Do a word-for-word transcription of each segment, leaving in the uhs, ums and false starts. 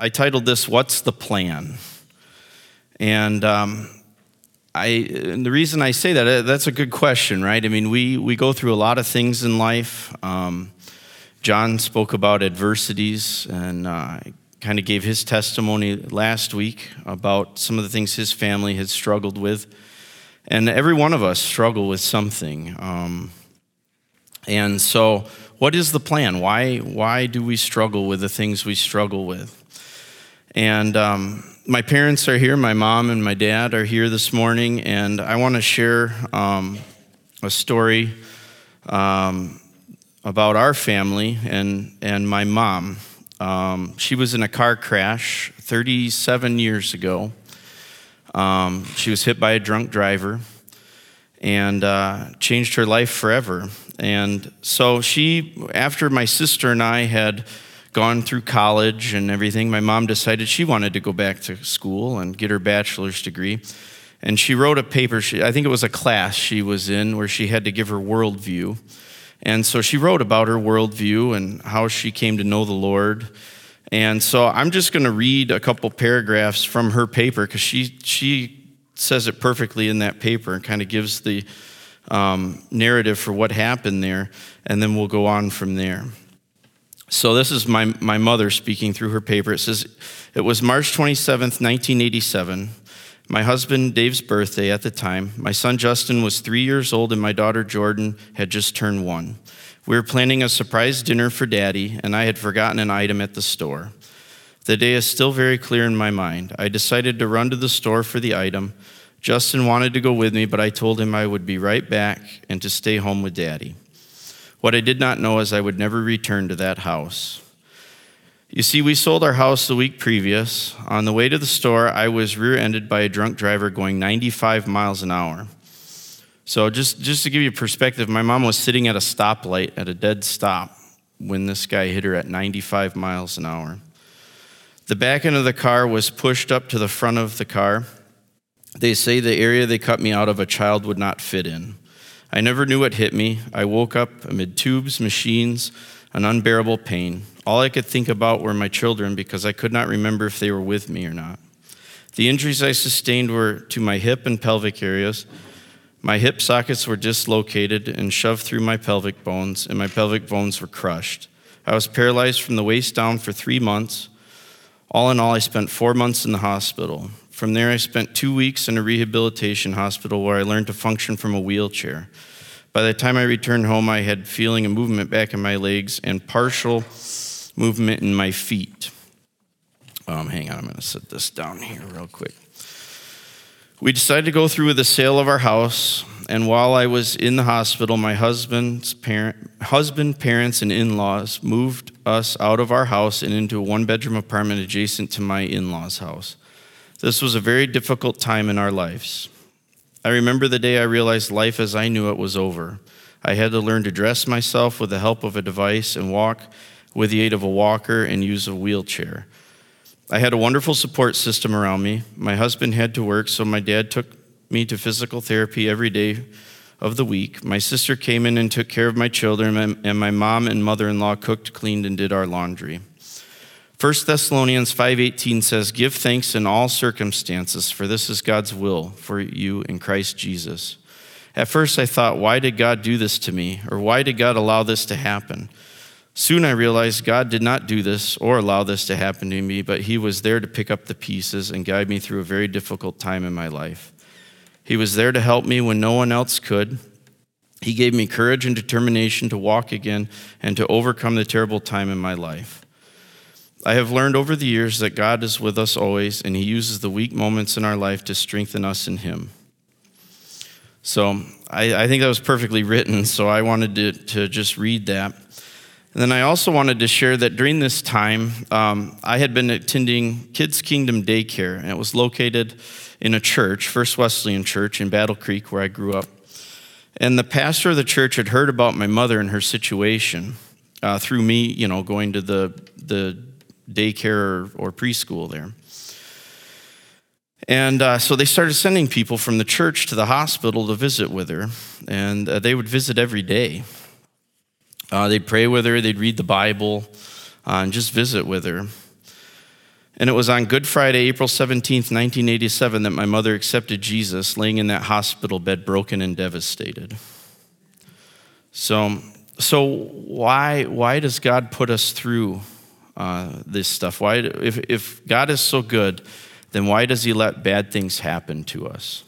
I titled this, What's the Plan? And um, I, and the reason I say that, that's a good question, right? I mean, we, we go through a lot of things in life. Um, John spoke about adversities and uh, kind of gave his testimony last week about some of the things his family has struggled with. And every one of us struggle with something. Um, and so what is the plan? Why, why do we struggle with the things we struggle with? And um, my parents are here. My mom and my dad are here this morning. And I want to share um, a story um, about our family and, and my mom. Um, she was in a car crash thirty-seven years ago. Um, she was hit by a drunk driver and uh, changed her life forever. And so she, after my sister and I had gone through college and everything, my mom decided she wanted to go back to school and get her bachelor's degree. And she wrote a paper, she, I think it was a class she was in, where she had to give her worldview. And so she wrote about her worldview and how she came to know the Lord. And so I'm just going to read a couple paragraphs from her paper, because she she says it perfectly in that paper and kind of gives the um, narrative for what happened there, and then we'll go on from there. So this is my, my mother speaking through her paper. It says, it was March twenty-seventh, nineteen eighty-seven, my husband Dave's birthday at the time. My son Justin was three years old and my daughter Jordan had just turned one. We were planning a surprise dinner for Daddy, and I had forgotten an item at the store. The day is still very clear in my mind. I decided to run to the store for the item. Justin wanted to go with me, but I told him I would be right back and to stay home with Daddy. What I did not know is I would never return to that house. You see, we sold our house the week previous. On the way to the store, I was rear-ended by a drunk driver going ninety-five miles an hour. So just, just to give you perspective, my mom was sitting at a stoplight at a dead stop when this guy hit her at ninety-five miles an hour. The back end of the car was pushed up to the front of the car. They say the area they cut me out of, a child would not fit in. I never knew what hit me. I woke up amid tubes, machines, an unbearable pain. All I could think about were my children, because I could not remember if they were with me or not. The injuries I sustained were to my hip and pelvic areas. My hip sockets were dislocated and shoved through my pelvic bones, and my pelvic bones were crushed. I was paralyzed from the waist down for three months. All in all, I spent four months in the hospital. From there, I spent two weeks in a rehabilitation hospital where I learned to function from a wheelchair. By the time I returned home, I had feeling and movement back in my legs and partial movement in my feet. Um, hang on, I'm going to set this down here real quick. We decided to go through with the sale of our house, and while I was in the hospital, my husband's parent, husband, parents, and in-laws moved us out of our house and into a one-bedroom apartment adjacent to my in-laws' house. This was a very difficult time in our lives. I remember the day I realized life as I knew it was over. I had to learn to dress myself with the help of a device and walk with the aid of a walker and use a wheelchair. I had a wonderful support system around me. My husband had to work, so my dad took me to physical therapy every day of the week. My sister came in and took care of my children, and my mom and mother-in-law cooked, cleaned, and did our laundry. First Thessalonians five eighteen says, give thanks in all circumstances, for this is God's will for you in Christ Jesus. At first I thought, why did God do this to me? Or why did God allow this to happen? Soon I realized God did not do this or allow this to happen to me, but he was there to pick up the pieces and guide me through a very difficult time in my life. He was there to help me when no one else could. He gave me courage and determination to walk again and to overcome the terrible time in my life. I have learned over the years that God is with us always, and he uses the weak moments in our life to strengthen us in him. So I, I think that was perfectly written, so I wanted to, to just read that. And then I also wanted to share that during this time, um, I had been attending Kids Kingdom Daycare, and it was located in a church, First Wesleyan Church in Battle Creek, where I grew up. And the pastor of the church had heard about my mother and her situation uh, through me, you know, going to the the daycare or, or preschool there. And uh, so they started sending people from the church to the hospital to visit with her, and uh, they would visit every day. Uh, they'd pray with her, they'd read the Bible, uh, and just visit with her. And it was on Good Friday, April seventeenth, nineteen eighty-seven, that my mother accepted Jesus, laying in that hospital bed, broken and devastated. So, so why why does God put us through uh, this stuff? Why, if if God is so good, then why does he let bad things happen to us?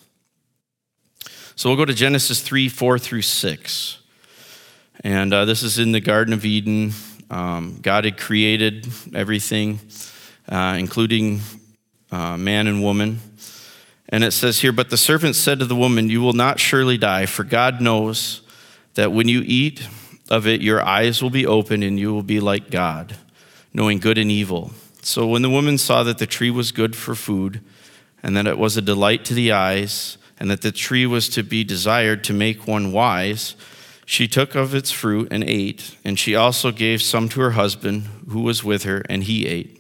So we'll go to Genesis three, four through six. And uh, this is in the Garden of Eden. Um, God had created everything, uh, including uh, man and woman. And it says here, but the serpent said to the woman, you will not surely die, for God knows that when you eat of it, your eyes will be opened and you will be like God, knowing good and evil. So when the woman saw that the tree was good for food, and that it was a delight to the eyes, and that the tree was to be desired to make one wise, she took of its fruit and ate, and she also gave some to her husband who was with her, and he ate.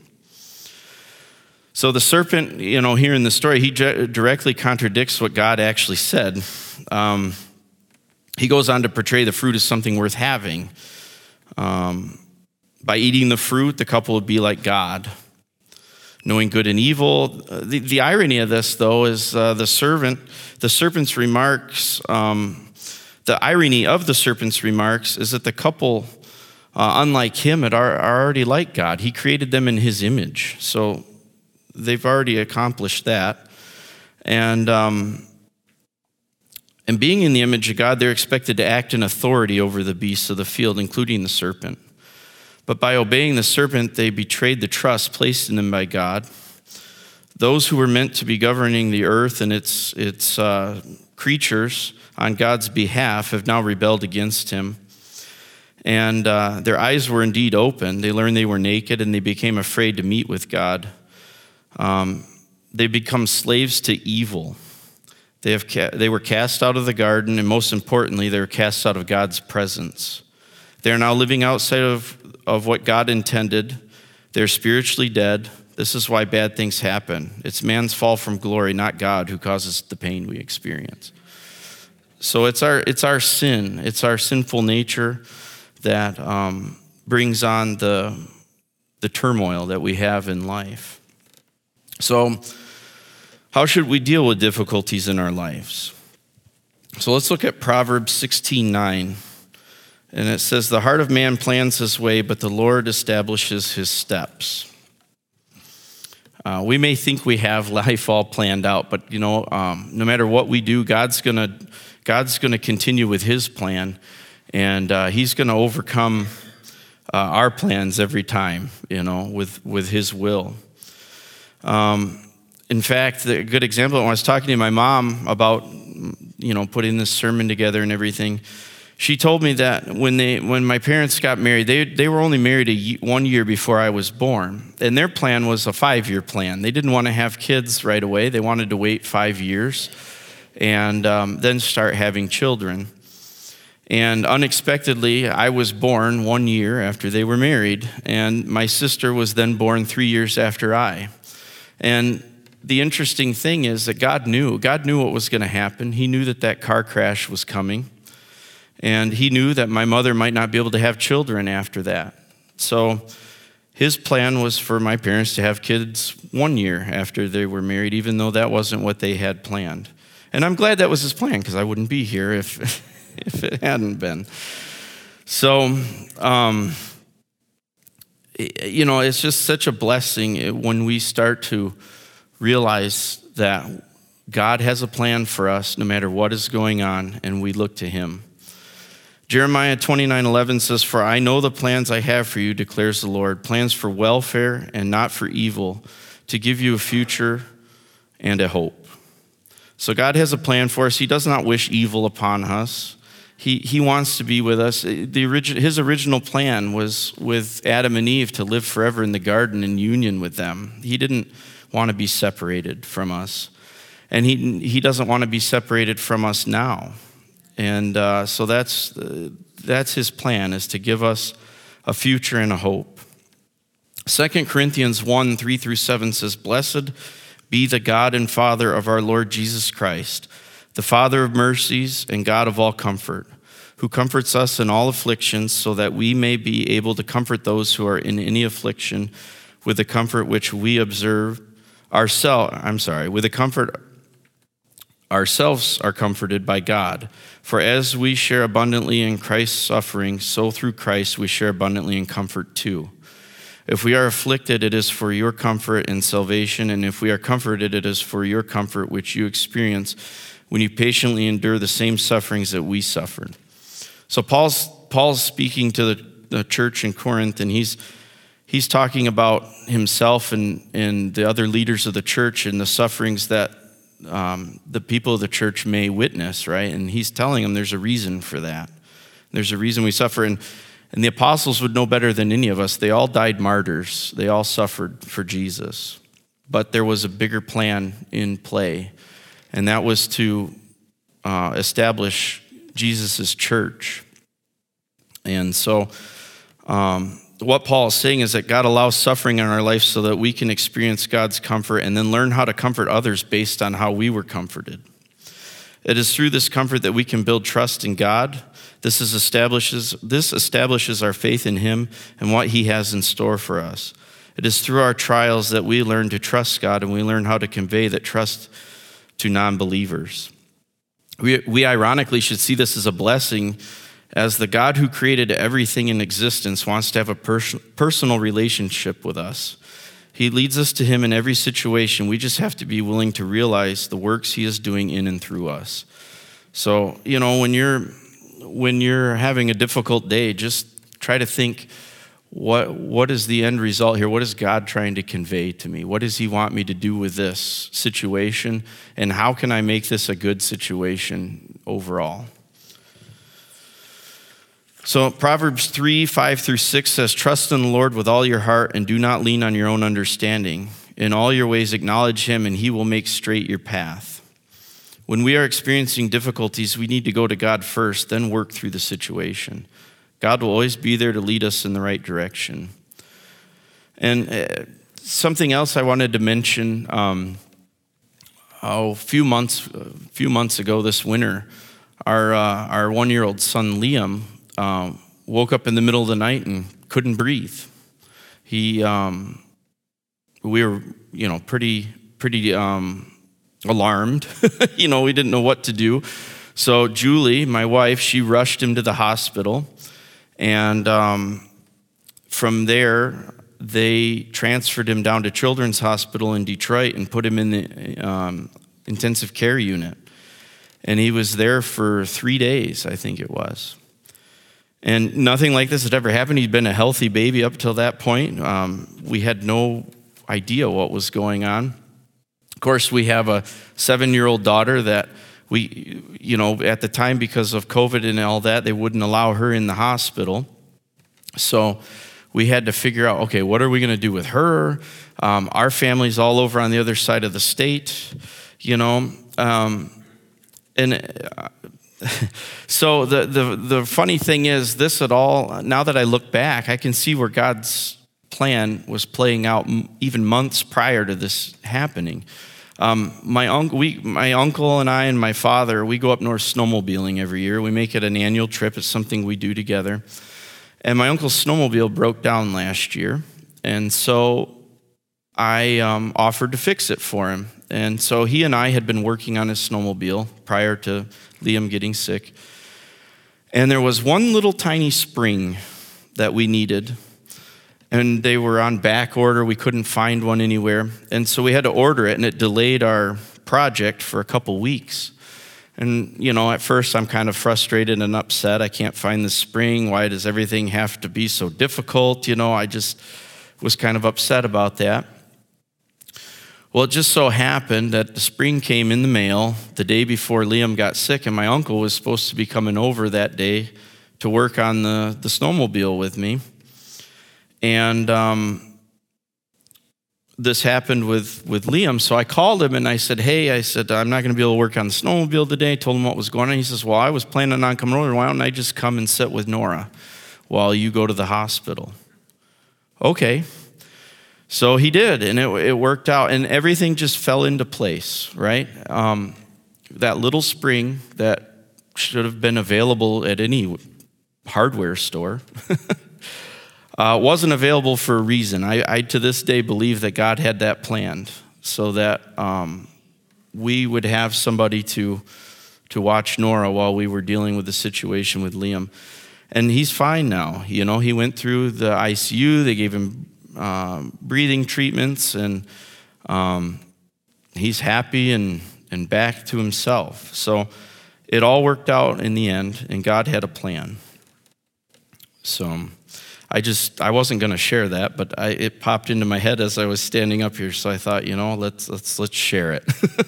So the serpent, you know, here in the story, he directly contradicts what God actually said. Um, he goes on to portray the fruit as something worth having. Um, by eating the fruit, the couple would be like God, knowing good and evil. The, the irony of this, though, is uh, the servant, the serpent's remarks. Um, the irony of the serpent's remarks is that the couple, uh, unlike him, are, are already like God. He created them in his image, so they've already accomplished that. And um, and being in the image of God, they're expected to act in authority over the beasts of the field, including the serpent. But by obeying the serpent, they betrayed the trust placed in them by God. Those who were meant to be governing the earth and its, its uh, creatures on God's behalf have now rebelled against him. And uh, their eyes were indeed open. They learned they were naked, and they became afraid to meet with God. Um, they become slaves to evil. They, have ca- they were cast out of the garden, and most importantly, they were cast out of God's presence. They are now living outside of, of what God intended. They're spiritually dead. This is why bad things happen. It's man's fall from glory, not God, who causes the pain we experience. So it's our it's our sin. It's our sinful nature that um, brings on the the turmoil that we have in life. So how should we deal with difficulties in our lives? So let's look at Proverbs sixteen nine. And it says, the heart of man plans his way, but the Lord establishes his steps. Uh, we may think we have life all planned out, but you know, um, no matter what we do, God's gonna God's gonna continue with his plan, and uh, he's gonna overcome uh, our plans every time, you know, with, with his will. Um, in fact, a good example, when I was talking to my mom about, you know, putting this sermon together and everything, she told me that when they, when my parents got married, they they were only married a, one year before I was born, and their plan was a five-year plan. They didn't want to have kids right away. They wanted to wait five years and um, then start having children. And unexpectedly, I was born one year after they were married, and my sister was then born three years after I. And the interesting thing is that God knew. God knew what was going to happen. He knew that that car crash was coming. And he knew that my mother might not be able to have children after that. So his plan was for my parents to have kids one year after they were married, even though that wasn't what they had planned. And I'm glad that was his plan, because I wouldn't be here if, if it hadn't been. So, um, you know, it's just such a blessing when we start to realize that God has a plan for us no matter what is going on, and we look to him. Jeremiah twenty-nine eleven says, for I know the plans I have for you, declares the Lord, plans for welfare and not for evil, to give you a future and a hope. So God has a plan for us. He does not wish evil upon us. He he wants to be with us. The origin, his original plan was with Adam and Eve to live forever in the garden in union with them. He didn't want to be separated from us. And he he doesn't want to be separated from us now. And uh, so that's uh, that's his plan, is to give us a future and a hope. Second Corinthians one, three through seven says, blessed be the God and Father of our Lord Jesus Christ, the Father of mercies and God of all comfort, who comforts us in all afflictions, so that we may be able to comfort those who are in any affliction with the comfort which we observe ourselves, I'm sorry, with the comfort ourselves are comforted by God. For as we share abundantly in Christ's suffering, so through Christ we share abundantly in comfort too. If we are afflicted, it is for your comfort and salvation, and if we are comforted, it is for your comfort which you experience when you patiently endure the same sufferings that we suffered. So Paul's Paul's speaking to the, the church in Corinth, and he's he's talking about himself and, and the other leaders of the church and the sufferings that um, the people of the church may witness, right? And he's telling them there's a reason for that. There's a reason we suffer. And, and the apostles would know better than any of us. They all died martyrs. They all suffered for Jesus. But there was a bigger plan in play, and that was to uh, establish Jesus' church. And so um, what Paul is saying is that God allows suffering in our life so that we can experience God's comfort and then learn how to comfort others based on how we were comforted. It is through this comfort that we can build trust in God. This is establishes this establishes our faith in Him and what He has in store for us. It is through our trials that we learn to trust God, and we learn how to convey that trust to non-believers. We, we ironically should see this as a blessing, as the God who created everything in existence wants to have a pers- personal relationship with us. He leads us to Him in every situation. We just have to be willing to realize the works He is doing in and through us. So, you know, when you're when you're having a difficult day, just try to think, what what is the end result here? What is God trying to convey to me? What does He want me to do with this situation? And how can I make this a good situation overall? So Proverbs three, five through six says, trust in the Lord with all your heart and do not lean on your own understanding. In all your ways acknowledge Him, and He will make straight your path. When we are experiencing difficulties, we need to go to God first, then work through the situation. God will always be there to lead us in the right direction. And uh, something else I wanted to mention, um, oh, a few months, a few months ago this winter, our uh, our one-year-old son Liam Um, woke up in the middle of the night and couldn't breathe. He, um, we were, you know, pretty, pretty um, alarmed. you know, we didn't know what to do. So Julie, my wife, she rushed him to the hospital, and um, from there they transferred him down to Children's Hospital in Detroit and put him in the um, intensive care unit. And he was there for three days, I think it was. And nothing like this had ever happened. He'd been a healthy baby up till that point. Um, we had no idea what was going on. Of course, we have a seven-year-old daughter that we, you know, at the time because of COVID and all that, they wouldn't allow her in the hospital. So we had to figure out, okay, what are we going to do with her? Um, our family's all over on the other side of the state, you know. Um, and... Uh, So the, the the funny thing is, this at all, now that I look back, I can see where God's plan was playing out even months prior to this happening. Um, my, uncle, we, my uncle and I and my father, we go up north snowmobiling every year. We make it an annual trip. It's something we do together. And my uncle's snowmobile broke down last year, and so I um, offered to fix it for him. And so he and I had been working on his snowmobile prior to Liam getting sick. And there was one little tiny spring that we needed, and they were on back order. We couldn't find one anywhere. And so we had to order it, and it delayed our project for a couple weeks. And, you know, at first I'm kind of frustrated and upset. I can't find the spring. Why does everything have to be so difficult? You know, I just was kind of upset about that. Well, it just so happened that the spring came in the mail the day before Liam got sick, and my uncle was supposed to be coming over that day to work on the, the snowmobile with me. And um, this happened with, with Liam, so I called him and I said, hey, I said, I'm not going to be able to work on the snowmobile today. I told him what was going on. He says, well, I was planning on coming over. Why don't I just come and sit with Nora while you go to the hospital? Okay. So he did, and it, it worked out, and everything just fell into place, right? Um, that little spring that should have been available at any hardware store uh, wasn't available for a reason. I, I, to this day, believe that God had that planned so that um, we would have somebody to to watch Nora while we were dealing with the situation with Liam. And he's fine now. You know, he went through the I C U. They gave him uh, breathing treatments, and um, he's happy and, and back to himself. So it all worked out in the end, and God had a plan. So I just, I wasn't going to share that, but I, it popped into my head as I was standing up here. So I thought, you know, let's let's let's share it.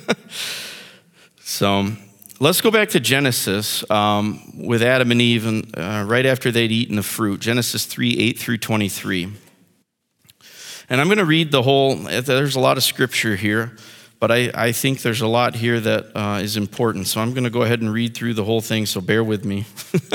So let's go back to Genesis um, with Adam and Eve, and uh, right after they'd eaten the fruit. Genesis three, eight through twenty-three. And I'm going to read the whole. There's a lot of scripture here, but I, I think there's a lot here that uh, is important. So I'm going to go ahead and read through the whole thing. So bear with me.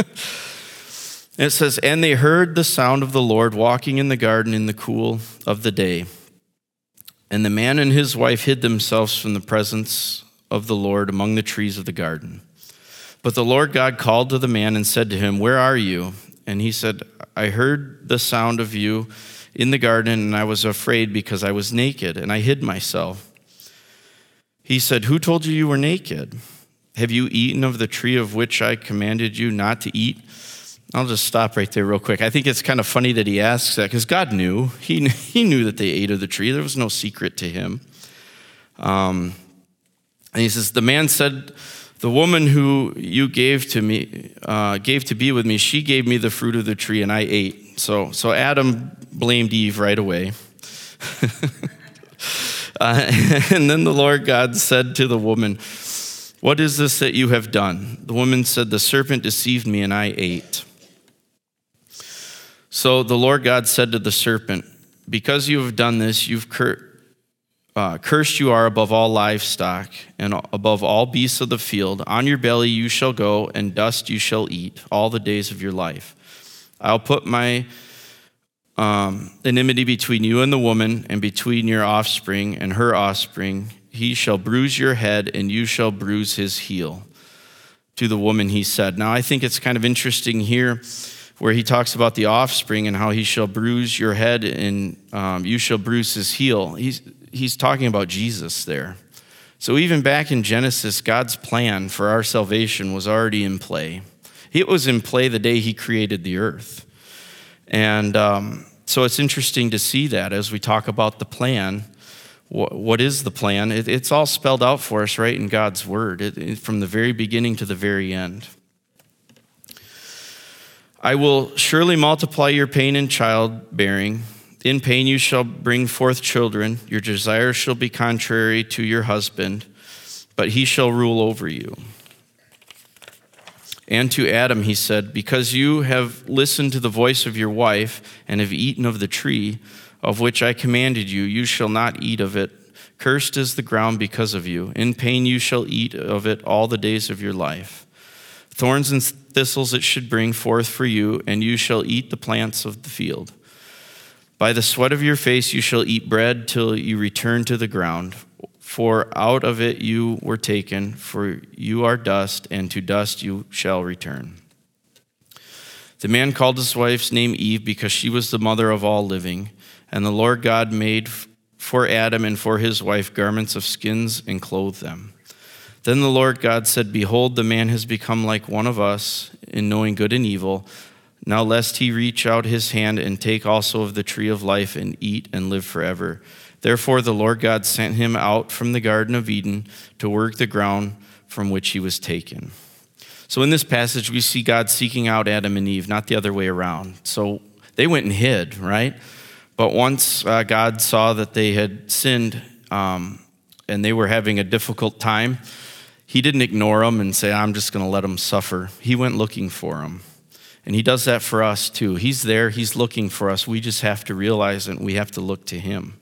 It says, "And they heard the sound of the Lord walking in the garden in the cool of the day. And the man and his wife hid themselves from the presence of the Lord among the trees of the garden. But the Lord God called to the man and said to him, 'Where are you?' And he said, 'I heard the sound of you in the garden, and I was afraid because I was naked, and I hid myself.' He said, 'Who told you you were naked? Have you eaten of the tree of which I commanded you not to eat?'" I'll just stop right there real quick. I think it's kind of funny that he asks that, because God knew. He, he knew that they ate of the tree. There was no secret to him. Um, and he says, "The man said, 'The woman who you gave to me, uh, gave to be with me, she gave me the fruit of the tree, and I ate.'" So, so Adam blamed Eve right away. uh, and then the Lord God said to the woman, "What is this that you have done?" The woman said, "The serpent deceived me, and I ate." So the Lord God said to the serpent, "Because you have done this, you've cur- uh, cursed you are above all livestock and above all beasts of the field. On your belly you shall go, and dust you shall eat all the days of your life. I'll put my um, enmity between you and the woman, and between your offspring and her offspring. He shall bruise your head, and you shall bruise his heel." To the woman he said. Now I think it's kind of interesting here where he talks about the offspring and how he shall bruise your head and um, you shall bruise his heel. He's, he's talking about Jesus there. So even back in Genesis, God's plan for our salvation was already in play. It was in play the day he created the earth. And um, so it's interesting to see that as we talk about the plan. What, what is the plan? It, it's all spelled out for us right in God's word, it, it, from the very beginning to the very end. "I will surely multiply your pain in childbearing. In pain you shall bring forth children. Your desire shall be contrary to your husband, but he shall rule over you." And to Adam he said, "Because you have listened to the voice of your wife and have eaten of the tree of which I commanded you, you shall not eat of it. Cursed is the ground because of you. In pain you shall eat of it all the days of your life. Thorns and thistles it should bring forth for you, and you shall eat the plants of the field. By the sweat of your face you shall eat bread till you return to the ground. For out of it you were taken, for you are dust, and to dust you shall return." The man called his wife's name Eve because she was the mother of all living. And the Lord God made for Adam and for his wife garments of skins and clothed them. Then the Lord God said, "Behold, the man has become like one of us in knowing good and evil. Now lest he reach out his hand and take also of the tree of life and eat and live forever." Therefore the Lord God sent him out from the Garden of Eden to work the ground from which he was taken. So in this passage, we see God seeking out Adam and Eve, not the other way around. So they went and hid, right? But once uh, God saw that they had sinned um, and they were having a difficult time, he didn't ignore them and say, "I'm just going to let them suffer." He went looking for them. And he does that for us too. He's there, he's looking for us. We just have to realize it, and we have to look to him.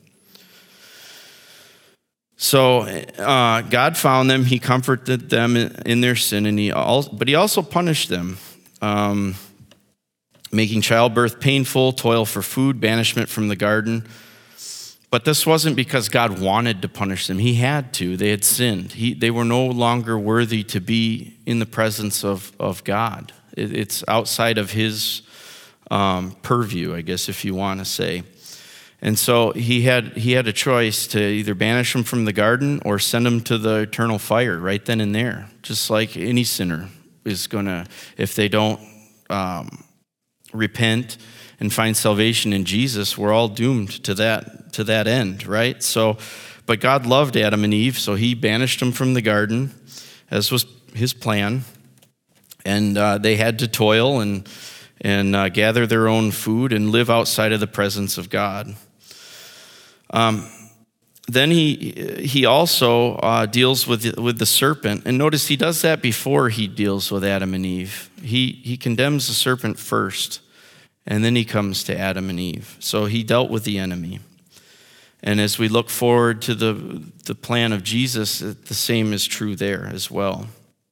So uh, God found them, he comforted them in their sin, and he al- but he also punished them, um, making childbirth painful, toil for food, banishment from the garden. But this wasn't because God wanted to punish them. He had to. They had sinned. He, they were no longer worthy to be in the presence of, of God. It, it's outside of his um, purview, I guess, if you want to say. And so he had he had a choice to either banish him from the garden or send him to the eternal fire right then and there, just like any sinner is going to, if they don't um, repent and find salvation in Jesus, we're all doomed to that to that end, right? So, but God loved Adam and Eve, so he banished them from the garden, as was his plan, and uh, they had to toil and and uh, gather their own food and live outside of the presence of God. Um, then he he also uh, deals with with the serpent, and notice he does that before he deals with Adam and Eve. He he condemns the serpent first, and then he comes to Adam and Eve. So he dealt with the enemy. And as we look forward to the the plan of Jesus, the same is true there as well.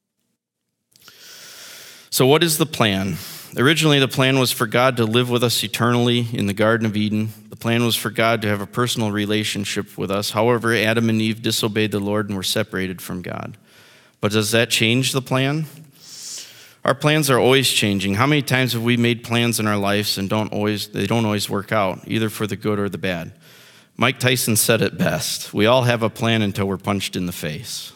So what is the plan? Originally, the plan was for God to live with us eternally in the Garden of Eden. The plan was for God to have a personal relationship with us. However, Adam and Eve disobeyed the Lord and were separated from God. But does that change the plan? Our plans are always changing. How many times have we made plans in our lives and don't always they don't always work out, either for the good or the bad? Mike Tyson said it best. We all have a plan until we're punched in the face.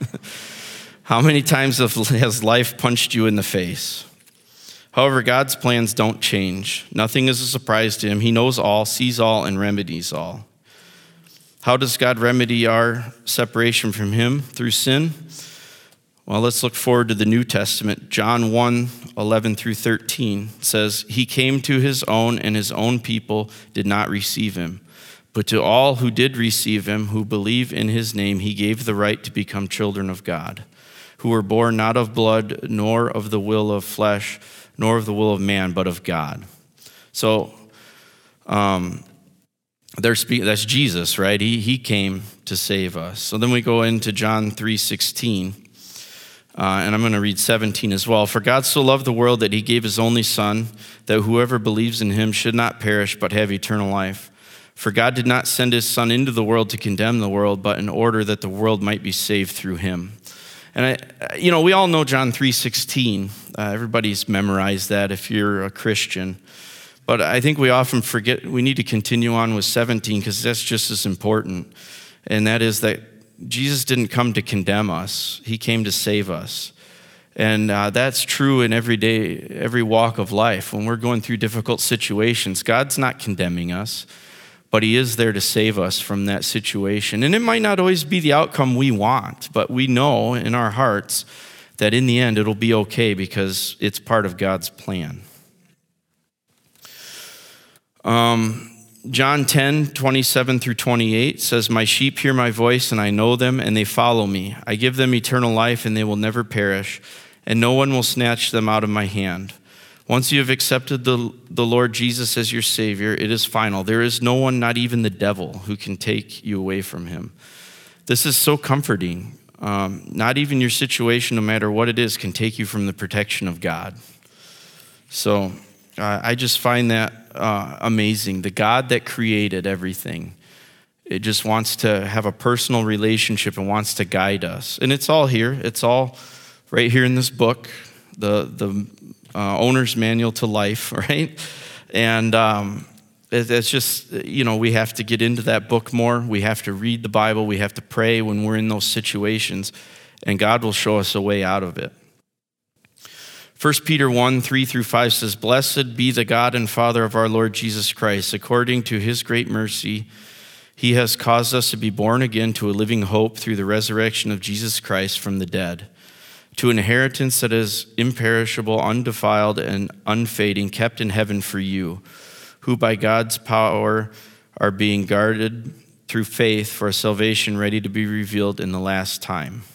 How many times has life punched you in the face? However, God's plans don't change. Nothing is a surprise to him. He knows all, sees all, and remedies all. How does God remedy our separation from him? Through sin? Well, let's look forward to the New Testament. John one, eleven through thirteen says, he came to his own, and his own people did not receive him. But to all who did receive him, who believe in his name, he gave the right to become children of God, who were born not of blood, nor of the will of flesh, nor of the will of man, but of God. So, um, there's, that's Jesus, right? He he came to save us. So then we go into John three sixteen, uh, and I'm going to read seventeen as well. For God so loved the world that he gave his only Son, that whoever believes in him should not perish, but have eternal life. For God did not send his Son into the world to condemn the world, but in order that the world might be saved through him. And, I, you know, we all know John three sixteen. Uh, everybody's memorized that if you're a Christian. But I think we often forget, we need to continue on with seventeen because that's just as important. And that is that Jesus didn't come to condemn us. He came to save us. And uh, that's true in every day, every walk of life. When we're going through difficult situations, God's not condemning us, but he is there to save us from that situation. And it might not always be the outcome we want, but we know in our hearts that in the end it'll be okay because it's part of God's plan. Um, John ten, twenty-seven through twenty-eight says, my sheep hear my voice, and I know them, and they follow me. I give them eternal life, and they will never perish, and no one will snatch them out of my hand. Once you have accepted the, the Lord Jesus as your Savior, it is final. There is no one, not even the devil, who can take you away from him. This is so comforting. Um, not even your situation, no matter what it is, can take you from the protection of God. So uh, I just find that uh, amazing. The God that created everything, it just wants to have a personal relationship and wants to guide us. And it's all here. It's all right here in this book, the the Uh, owner's manual to life, right? And um, it, it's just, you know, we have to get into that book more. We have to read the Bible. We have to pray when we're in those situations, and God will show us a way out of it. First Peter one, three through five says, blessed be the God and Father of our Lord Jesus Christ. According to his great mercy, he has caused us to be born again to a living hope through the resurrection of Jesus Christ from the dead, to an inheritance that is imperishable, undefiled, and unfading, kept in heaven for you, who by God's power are being guarded through faith for a salvation ready to be revealed in the last time.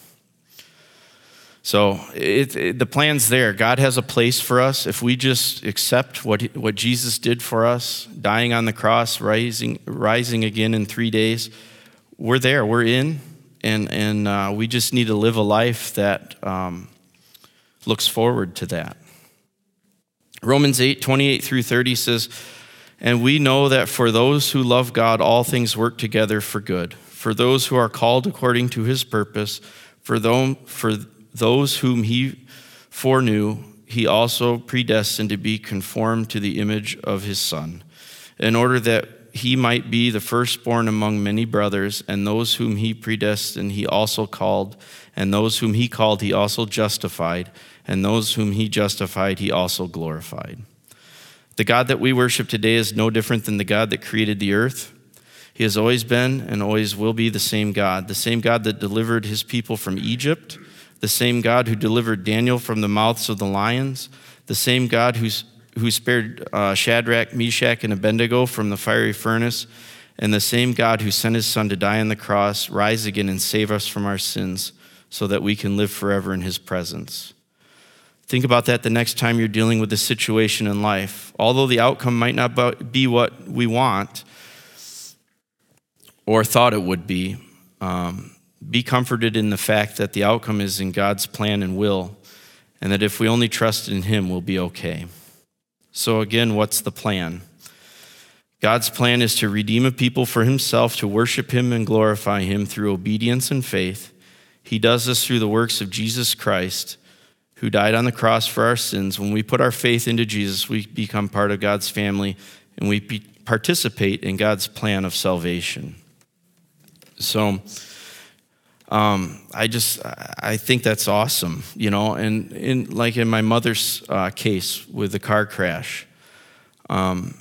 So it, it, the plan's there. God has a place for us. If we just accept what what Jesus did for us, dying on the cross, rising rising again in three days, we're there. We're in. And and uh, we just need to live a life that um, looks forward to that. Romans eight, twenty-eight through thirty says, and we know that for those who love God, all things work together for good. For those who are called according to his purpose, for those, for those whom he foreknew, he also predestined to be conformed to the image of his Son, in order that he might be the firstborn among many brothers, and those whom he predestined he also called, and those whom he called he also justified, and those whom he justified he also glorified. The God that we worship today is no different than the God that created the earth. He has always been and always will be the same God, the same God that delivered his people from Egypt, the same God who delivered Daniel from the mouths of the lions, the same God who's, who spared uh, Shadrach, Meshach, and Abednego from the fiery furnace, and the same God who sent his Son to die on the cross, rise again and save us from our sins so that we can live forever in his presence. Think about that the next time you're dealing with a situation in life. Although the outcome might not be what we want or thought it would be, um, be comforted in the fact that the outcome is in God's plan and will, and that if we only trust in him, we'll be okay. So again, what's the plan? God's plan is to redeem a people for himself, to worship him and glorify him through obedience and faith. He does this through the works of Jesus Christ, who died on the cross for our sins. When we put our faith into Jesus, we become part of God's family, and we be, participate in God's plan of salvation. So um, I just, I think that's awesome, you know, and in like in my mother's uh, case with the car crash, um,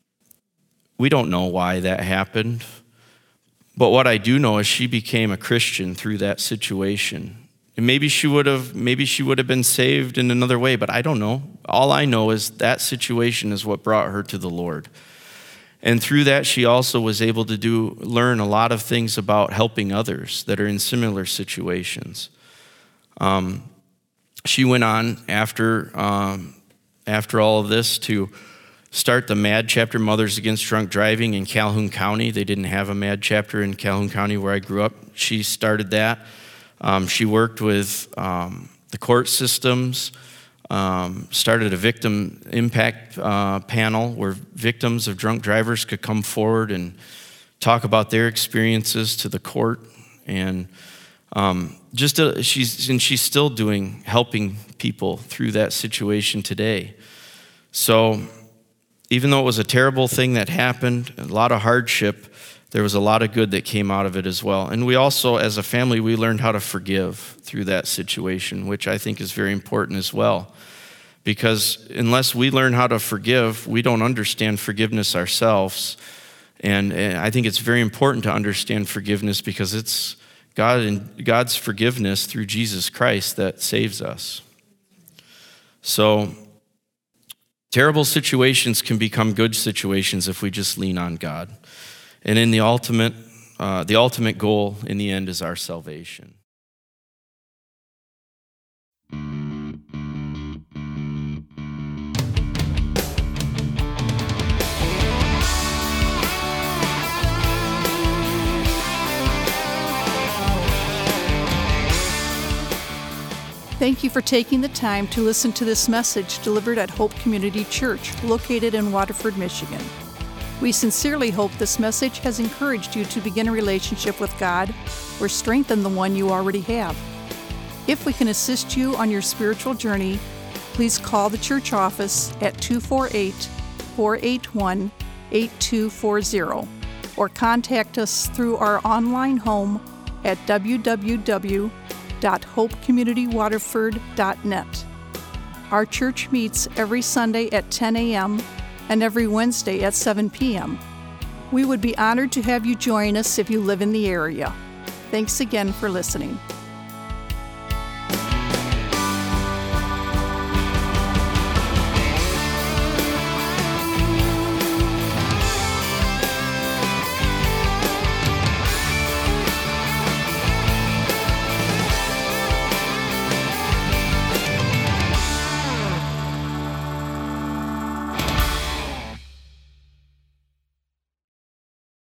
we don't know why that happened, but what I do know is she became a Christian through that situation. And maybe she would have, maybe she would have been saved in another way, but I don't know. All I know is that situation is what brought her to the Lord. And through that, she also was able to do learn a lot of things about helping others that are in similar situations. Um, she went on after um, after all of this to start the MAD chapter, Mothers Against Drunk Driving, in Calhoun County. They didn't have a MAD chapter in Calhoun County where I grew up. She started that. Um, she worked with um, the court systems, um, started a victim impact uh, panel where victims of drunk drivers could come forward and talk about their experiences to the court. And um, just a, she's and she's still doing helping people through that situation today. So even though it was a terrible thing that happened, a lot of hardship, there was a lot of good that came out of it as well. And we also, as a family, we learned how to forgive through that situation, which I think is very important as well. Because unless we learn how to forgive, we don't understand forgiveness ourselves. And, and I think it's very important to understand forgiveness because it's God and God's forgiveness through Jesus Christ that saves us. So terrible situations can become good situations if we just lean on God. And in the ultimate, uh, the ultimate goal in the end is our salvation. Thank you for taking the time to listen to this message delivered at Hope Community Church, located in Waterford, Michigan. We sincerely hope this message has encouraged you to begin a relationship with God or strengthen the one you already have. If we can assist you on your spiritual journey, please call the church office at two four eight, four eight one, eight two four zero or contact us through our online home at w w w dot hope community waterford dot net. Our church meets every Sunday at ten a.m. and every Wednesday at seven p.m. We would be honored to have you join us if you live in the area. Thanks again for listening.